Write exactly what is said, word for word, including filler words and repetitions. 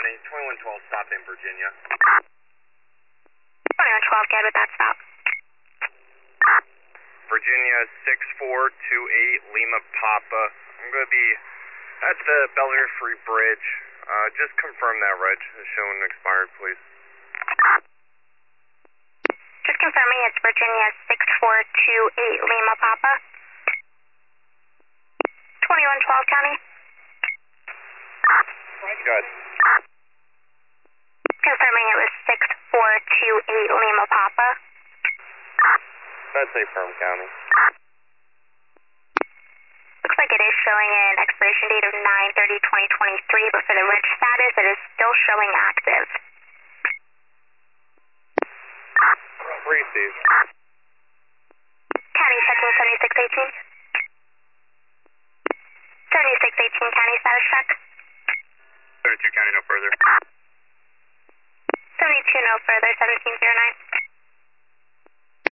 County, twenty-one twelve, stop in Virginia. twenty-one twelve, get with that stop. Virginia six four two eight, Lima Papa. I'm going to be at the Belvedere Free Bridge. Uh, just confirm that reg is showing expired, please. Just confirming it's Virginia six four two eight, Lima Papa. twenty-one twelve, County. Good. Confirming it was six four two eight, Lima Papa. That's a firm, County. Looks like it is showing an expiration date of nine thirty twenty twenty-three, but for the reg status, it is still showing active. Receive. County checking seventy-six eighteen. seventy-six eighteen, County status check. seventy-two County, no further. seventy-two, no further, seventeen oh nine.